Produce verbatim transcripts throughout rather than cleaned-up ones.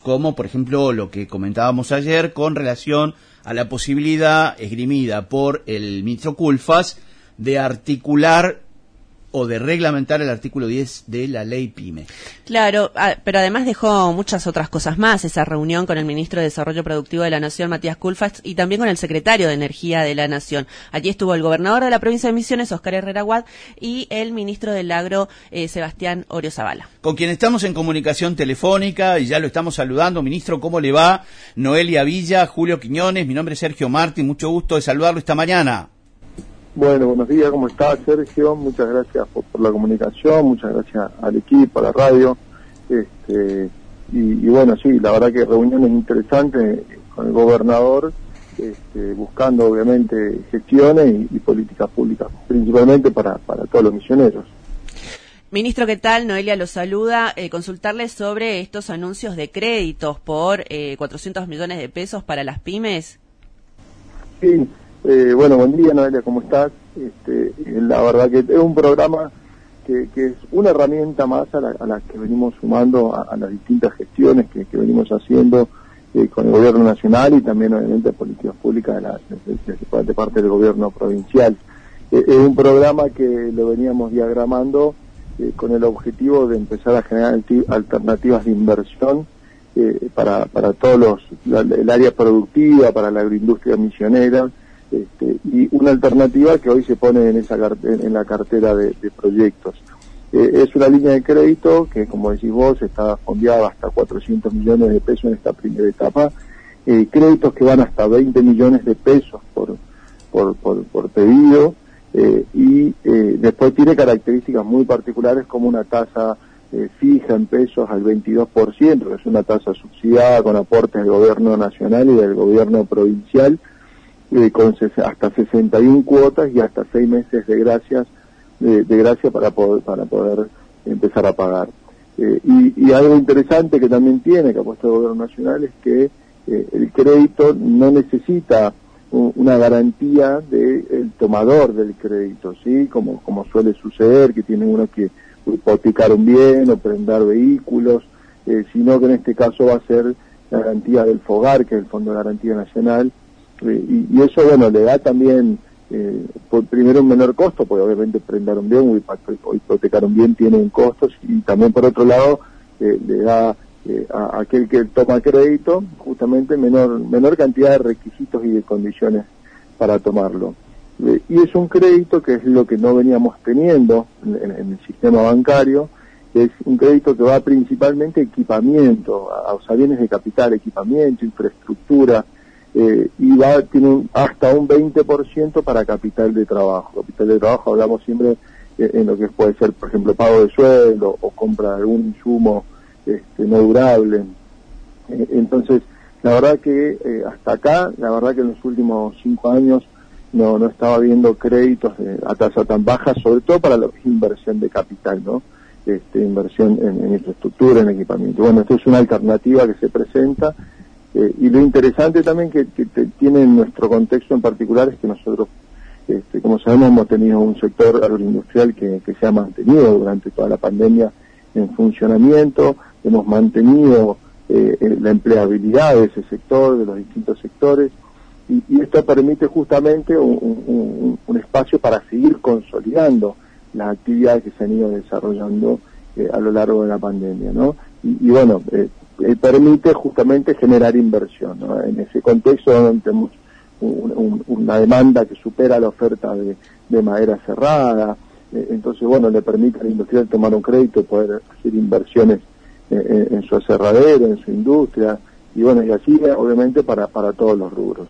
como por ejemplo lo que comentábamos ayer con relación a la posibilidad esgrimida por el ministro Culfas de articular o de reglamentar el artículo diez de la ley PYME. Claro, pero además dejó muchas otras cosas más, esa reunión con el ministro de Desarrollo Productivo de la Nación, Matías Culfas, y también con el secretario de Energía de la Nación. Allí estuvo el gobernador de la provincia de Misiones, Óscar Herrera Guad, y el ministro del Agro, eh, Sebastián Oriozabala. Con quien estamos en comunicación telefónica, y ya lo estamos saludando. Ministro, ¿cómo le va? Noelia Villa, Julio Quiñones, mi nombre es Sergio Martín, mucho gusto de saludarlo esta mañana. Bueno, buenos días, ¿cómo está Sergio? Muchas gracias por, por la comunicación, muchas gracias al equipo, a la radio. Este, y, y bueno, sí, la verdad que reuniones interesantes con el gobernador, este, buscando obviamente gestiones y, y políticas públicas, principalmente para, para todos los misioneros. Ministro, ¿qué tal? Noelia lo saluda. Eh, consultarle sobre estos anuncios de créditos por eh, cuatrocientos millones de pesos para las pymes. Sí. Eh, bueno, buen día Noelia, ¿cómo estás? Este, la verdad que es un programa que, que es una herramienta más a la, a la que venimos sumando a, a las distintas gestiones que, que venimos haciendo eh, con el gobierno nacional y también obviamente políticas públicas de, la, de, de, de parte del gobierno provincial. Eh, es un programa que lo veníamos diagramando eh, con el objetivo de empezar a generar alternativas de inversión eh, para, para todos los, la, el área productiva, para la agroindustria misionera. Este, y una alternativa que hoy se pone en esa en la cartera de, de proyectos. Eh, es una línea de crédito que, como decís vos, está fondeada hasta cuatrocientos millones de pesos en esta primera etapa, eh, créditos que van hasta veinte millones de pesos por, por, por, por pedido, eh, y eh, después tiene características muy particulares como una tasa eh, fija en pesos al veintidós por ciento, que es una tasa subsidiada con aportes del gobierno nacional y del gobierno provincial, Eh, con hasta sesenta y una cuotas y hasta seis meses de gracias de, de gracia para poder para poder empezar a pagar. Eh, y, y algo interesante que también tiene, que ha puesto el gobierno nacional, es que eh, el crédito no necesita un, una garantía del tomador del crédito, ¿sí? Como, como suele suceder, que tiene uno que hipotecar un bien o prendar vehículos, eh, sino que en este caso va a ser la garantía del FOGAR, que es el Fondo de Garantía Nacional. Y, y eso, bueno, le da también, eh, por, primero un menor costo, porque obviamente prendar un bien o hipotecar un bien tiene un costo, y también por otro lado eh, le da eh, a aquel que toma crédito justamente menor menor cantidad de requisitos y de condiciones para tomarlo. Eh, y es un crédito que es lo que no veníamos teniendo en, en el sistema bancario, es un crédito que va principalmente a equipamiento, a, a bienes de capital, equipamiento, infraestructura, Eh, y va tiene un, hasta un veinte por ciento para capital de trabajo. Capital de trabajo hablamos siempre eh, en lo que puede ser, por ejemplo, pago de sueldo o compra de algún insumo este, no durable. Eh, entonces, la verdad que eh, hasta acá, la verdad que en los últimos cinco años no no estaba viendo créditos de, a tasa tan baja, sobre todo para lo que es inversión de capital, ¿no? Este, inversión en, en infraestructura, en equipamiento. Bueno, esto es una alternativa que se presenta. Eh, y lo interesante también que, que te, tiene en nuestro contexto en particular es que nosotros, este, como sabemos, hemos tenido un sector agroindustrial que, que se ha mantenido durante toda la pandemia en funcionamiento, hemos mantenido eh, la empleabilidad de ese sector, de los distintos sectores, y, y esto permite justamente un, un, un espacio para seguir consolidando las actividades que se han ido desarrollando eh, a lo largo de la pandemia, ¿no? Y, y bueno, eh, Eh, permite justamente generar inversión, ¿no? En ese contexto donde tenemos un, un, una demanda que supera la oferta de, de madera cerrada, eh, entonces bueno, le permite al industrial tomar un crédito y poder hacer inversiones eh, en, en su aserradero, en su industria, y bueno, y así obviamente para, para todos los rubros.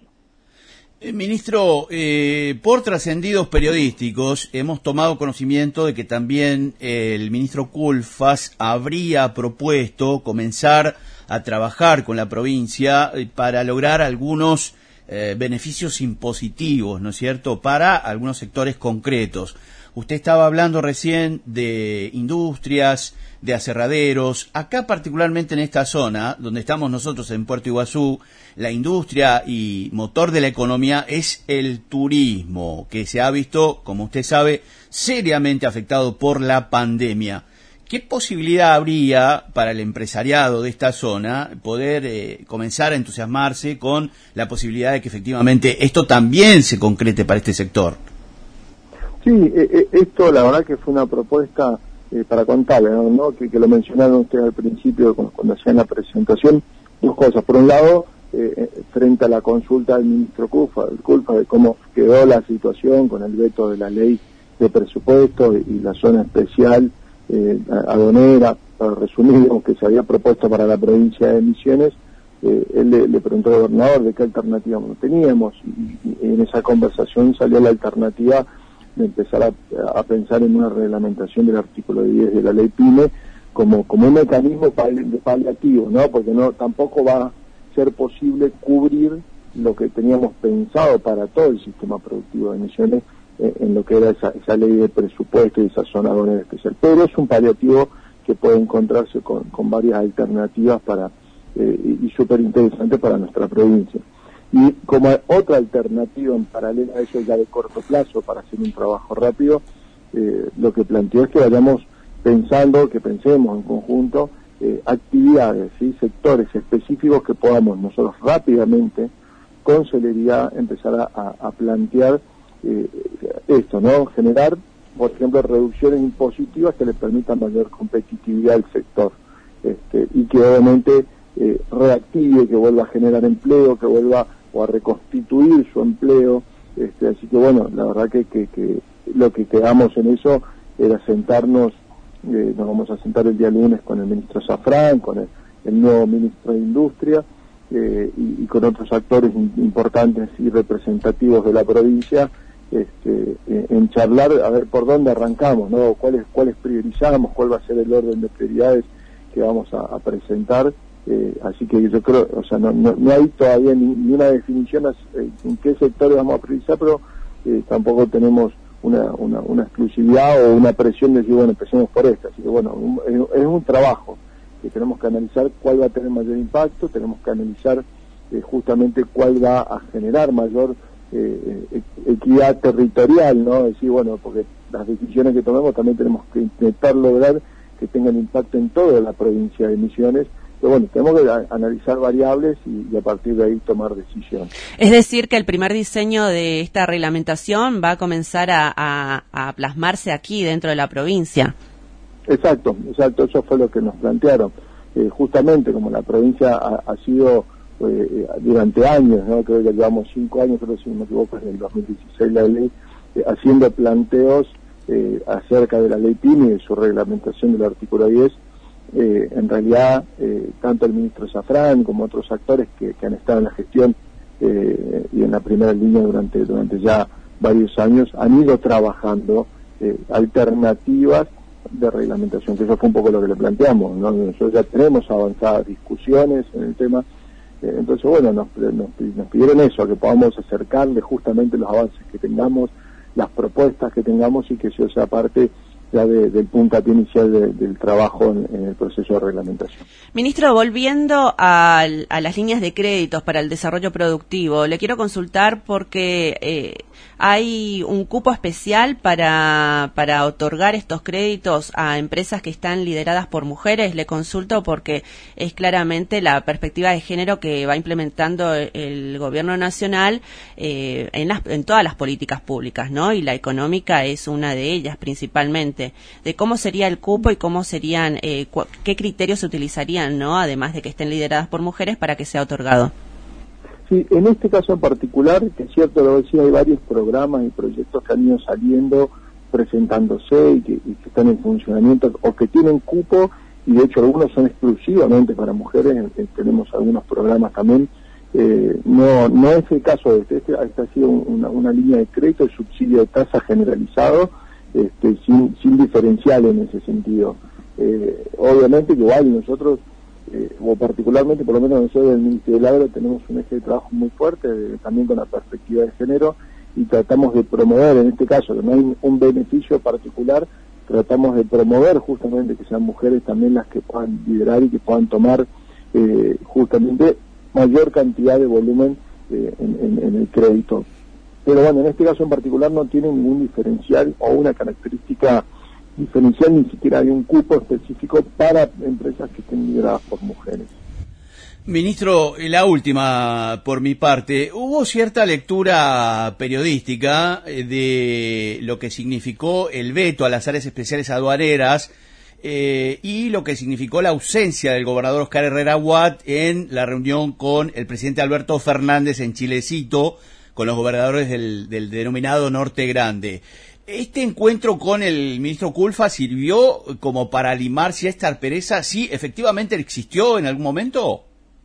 Eh, ministro, eh, por trascendidos periodísticos hemos tomado conocimiento de que también eh, el ministro Culfas habría propuesto comenzar a trabajar con la provincia eh, para lograr algunos eh, beneficios impositivos, ¿no es cierto?, para algunos sectores concretos. Usted estaba hablando recién de industrias, de aserraderos. Acá particularmente en esta zona, donde estamos nosotros en Puerto Iguazú, la industria y motor de la economía es el turismo, que se ha visto, como usted sabe, seriamente afectado por la pandemia. ¿qué posibilidad habría para el empresariado de esta zona poder eh, comenzar a entusiasmarse con la posibilidad de que efectivamente esto también se concrete para este sector? Sí, eh, esto la verdad que fue una propuesta eh, para contarle, ¿no? ¿no? Que, que lo mencionaron ustedes al principio cuando, cuando hacían la presentación. Dos cosas. Por un lado, eh, frente a la consulta del ministro Culfas, Culfas de cómo quedó la situación con el veto de la ley de presupuesto y, y la zona especial eh, aduanera, para resumir, que se había propuesto para la provincia de Misiones, eh, él le, le preguntó al gobernador de qué alternativa no teníamos, y, y en esa conversación salió la alternativa de empezar a, a pensar en una reglamentación del artículo diez de la ley PYME como, como un mecanismo pali paliativo, ¿no? Porque no tampoco va a ser posible cubrir lo que teníamos pensado para todo el sistema productivo de Misiones eh, en lo que era esa, esa ley de presupuesto y esa zona aduanera especial. Pero es un paliativo que puede encontrarse con, con varias alternativas para eh, y, y súper interesante para nuestra provincia. Y como otra alternativa en paralelo a eso ya de corto plazo para hacer un trabajo rápido, eh, lo que planteó es que vayamos pensando, que pensemos en conjunto eh, actividades, ¿sí? Sectores específicos que podamos nosotros rápidamente, con celeridad, empezar a, a, a plantear eh, esto, ¿no? Generar, por ejemplo, reducciones impositivas que le permitan mayor competitividad al sector este, y que obviamente eh, reactive, que vuelva a generar empleo, que vuelva o a reconstituir su empleo. Este, así que bueno, la verdad que, que, que lo que quedamos en eso era sentarnos, eh, nos vamos a sentar el día lunes con el ministro Zafrán, con el, el nuevo ministro de Industria eh, y, y con otros actores importantes y representativos de la provincia, este, eh, en charlar a ver por dónde arrancamos, ¿no? Cuáles, cuáles priorizamos, cuál va a ser el orden de prioridades que vamos a, a presentar. Eh, así que yo creo, o sea, no, no, no hay todavía ni, ni una definición eh, en qué sectores vamos a priorizar, pero eh, tampoco tenemos una, una, una exclusividad o una presión de decir, bueno, empecemos por esta. Así que bueno, un, es, es un trabajo que tenemos que analizar cuál va a tener mayor impacto, tenemos que analizar eh, justamente cuál va a generar mayor eh, equidad territorial, ¿no? Es decir, bueno, porque las decisiones que tomemos también tenemos que intentar lograr que tengan impacto en toda la provincia de Misiones. Pero bueno, tenemos que analizar variables y, y a partir de ahí tomar decisiones. Es decir, que el primer diseño de esta reglamentación va a comenzar a, a, a plasmarse aquí dentro de la provincia. Exacto, exacto, eso fue lo que nos plantearon. Eh, justamente como la provincia ha, ha sido eh, durante años, ¿no? Creo que llevamos cinco años, creo que si no me equivoco, en el dos mil dieciséis la ley, eh, haciendo planteos eh, acerca de la ley PYME y de su reglamentación del artículo diez. Eh, en realidad, eh, tanto el ministro Zafrán como otros actores que, que han estado en la gestión eh, y en la primera línea durante, durante ya varios años, han ido trabajando eh, alternativas de reglamentación, que eso fue un poco lo que le planteamos, ¿no? Nosotros ya tenemos avanzadas discusiones en el tema, eh, entonces bueno, nos, nos, nos pidieron eso, que podamos acercarle justamente los avances que tengamos, las propuestas que tengamos y que eso sea parte ya de, del puntapié inicial de, del trabajo en, en el proceso de reglamentación. Ministro, volviendo a, a las líneas de créditos para el desarrollo productivo, le quiero consultar porque eh, hay un cupo especial para, para otorgar estos créditos a empresas que están lideradas por mujeres. Le consulto porque es claramente la perspectiva de género que va implementando el gobierno nacional eh, en, las, en todas las políticas públicas, ¿no? Y la económica es una de ellas principalmente. De cómo sería el cupo y cómo serían, eh, qué criterios se utilizarían, ¿no? Además de que estén lideradas por mujeres, para que sea otorgado. Sí, en este caso en particular, que es cierto, lo decía, hay varios programas y proyectos que han ido saliendo, presentándose y que, y que están en funcionamiento o que tienen cupo, y de hecho algunos son exclusivamente para mujeres, eh, tenemos algunos programas también. Eh, no no es el caso de este, este, este ha sido una, una línea de crédito, el subsidio de tasa generalizado, Este, sin, sin diferencial en ese sentido. Eh, obviamente que igual nosotros, eh, o particularmente por lo menos nosotros del Ministerio del Agro tenemos un eje de trabajo muy fuerte, de, también con la perspectiva de género, y tratamos de promover, en este caso, que no hay un beneficio particular, tratamos de promover justamente que sean mujeres también las que puedan liderar y que puedan tomar eh, justamente mayor cantidad de volumen eh, en, en, en el crédito. Pero bueno, en este caso en particular no tiene ningún diferencial o una característica diferencial, ni siquiera hay un cupo específico para empresas que estén lideradas por mujeres. Ministro, la última por mi parte. Hubo cierta lectura periodística de lo que significó el veto a las áreas especiales aduaneras eh, y lo que significó la ausencia del gobernador Oscar Herrera Watt en la reunión con el presidente Alberto Fernández en Chilecito, con los gobernadores del, del denominado Norte Grande. ¿Este encuentro con el ministro Culfas sirvió como para limarse esta aspereza? ¿Sí, efectivamente existió en algún momento?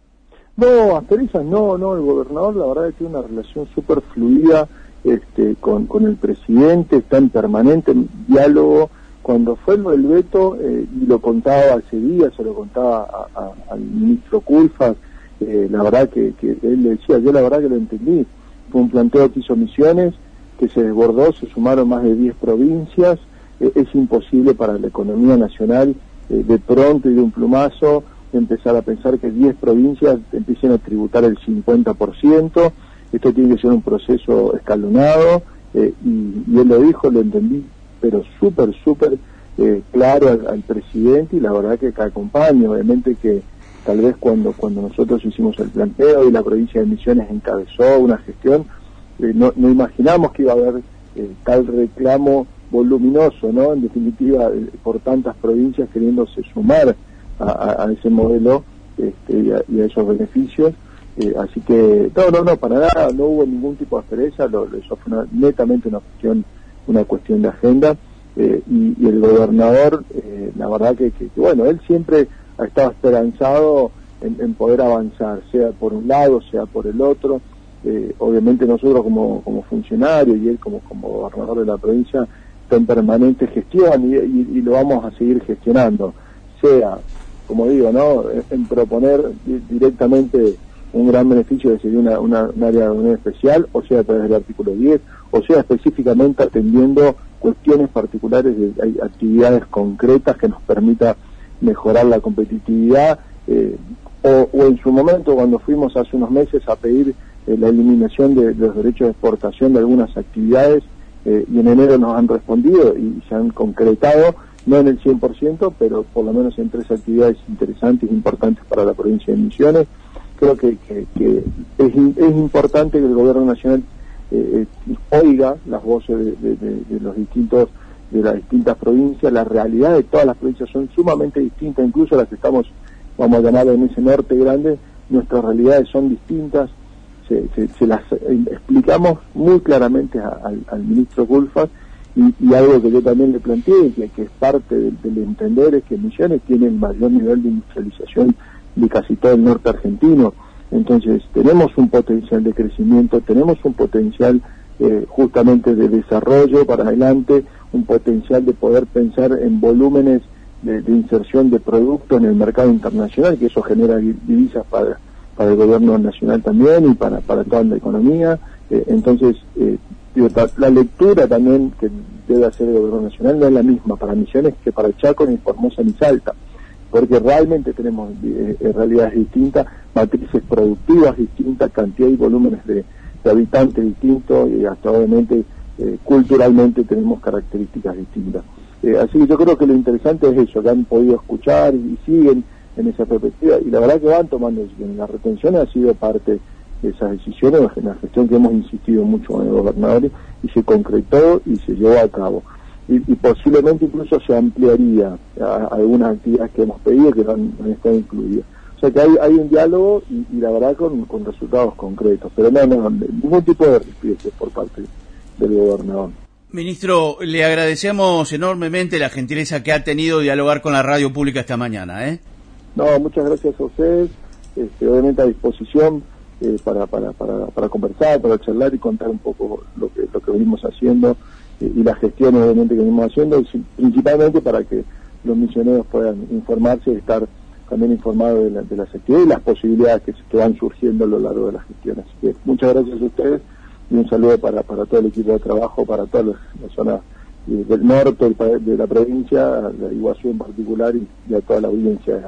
No, asperezas no, no, el gobernador la verdad es que tiene una relación súper fluida este, con, con el presidente, está en permanente diálogo. Cuando fue lo del veto, eh, y lo contaba ese día, se lo contaba a, a, al ministro Culfas, eh, la verdad que, que él le decía, yo la verdad que lo entendí, fue un planteo que hizo Misiones, que se desbordó, se sumaron más de diez provincias, eh, es imposible para la economía nacional eh, de pronto y de un plumazo empezar a pensar que diez provincias empiecen a tributar el cincuenta por ciento, esto tiene que ser un proceso escalonado, eh, y, y él lo dijo, lo entendí, pero súper, súper eh, claro al, al presidente, y la verdad que acá acompaña, obviamente que tal vez cuando, cuando nosotros hicimos el planteo y la provincia de Misiones encabezó una gestión, eh, no, no imaginamos que iba a haber eh, tal reclamo voluminoso, ¿no? En definitiva, eh, por tantas provincias queriéndose sumar A, a ese modelo este, y, a, y a esos beneficios, eh, así que no, no, no, para nada, no hubo ningún tipo de aspereza, lo, eso fue una, netamente una cuestión, una cuestión de agenda, eh, y, y el gobernador, eh, la verdad que, que, que, bueno, él siempre ha estado esperanzado en, en poder avanzar, sea por un lado, sea por el otro, eh, obviamente nosotros como, como funcionarios y él como, como gobernador de la provincia está en permanente gestión y, y, y lo vamos a seguir gestionando, sea como digo, ¿no? En proponer directamente un gran beneficio de seguir una, una, un área de unión especial, o sea, a través del artículo diez, o sea, específicamente atendiendo cuestiones particulares de hay actividades concretas que nos permita mejorar la competitividad, eh, o, o en su momento, cuando fuimos hace unos meses a pedir eh, la eliminación de, de los derechos de exportación de algunas actividades, eh, y en enero nos han respondido y se han concretado, no en el cien por ciento, pero por lo menos en tres actividades interesantes e importantes para la provincia de Misiones. Creo que, que, que es, es importante que el gobierno nacional eh, oiga las voces de, de, de, de los distintos, de las distintas provincias. La realidad de todas las provincias son sumamente distintas, incluso las que estamos, vamos a llamar en ese norte grande, nuestras realidades son distintas. Se, se, se las eh, explicamos muy claramente a, al, al ministro Culfas. Y, y algo que yo también le planteé, que, que es parte del, del entender, es que Misiones tiene el mayor nivel de industrialización de casi todo el norte argentino. Entonces, tenemos un potencial de crecimiento, tenemos un potencial eh, justamente de desarrollo para adelante, un potencial de poder pensar en volúmenes de, de inserción de productos en el mercado internacional, que eso genera divisas para, para el gobierno nacional también y para, para toda la economía. Eh, entonces, eh, la lectura también que debe hacer el gobierno nacional no es la misma para Misiones que para Chaco, ni Formosa, ni Salta, porque realmente tenemos eh, realidades distintas, matrices productivas distintas, cantidad y volúmenes de, de habitantes distintos, y hasta obviamente eh, culturalmente tenemos características distintas. Eh, así que yo creo que lo interesante es eso, que han podido escuchar y, y siguen en esa perspectiva, y la verdad que van tomando decisiones. La retención ha sido parte de esas decisiones, en la gestión que hemos insistido mucho con el gobernador, y se concretó y se llevó a cabo. Y, y posiblemente incluso se ampliaría a, a algunas actividades que hemos pedido que no han, no han estado incluidas. O sea que hay, hay un diálogo y, y la verdad con, con resultados concretos, pero no, no, ningún tipo de respiros por parte del gobernador. Ministro, le agradecemos enormemente la gentileza que ha tenido de dialogar con la radio pública esta mañana, ¿eh? No, muchas gracias a ustedes, este, obviamente a disposición. Eh, para, para, para, para conversar, para charlar y contar un poco lo que, lo que venimos haciendo eh, y las gestiones obviamente que venimos haciendo, y principalmente para que los misioneros puedan informarse y estar también informados de, la, de las actividades y las posibilidades que, que van surgiendo a lo largo de las gestiones. Así que muchas gracias a ustedes y un saludo para, para todo el equipo de trabajo, para toda la, la zona eh, del norte de la provincia, de Iguazú en particular, y, y a toda la audiencia de la radio.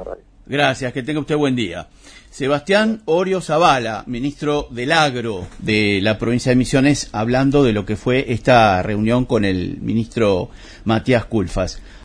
Gracias, que tenga usted buen día. Sebastián Orio Zavala, ministro del Agro de la provincia de Misiones, hablando de lo que fue esta reunión con el ministro Matías Culfas.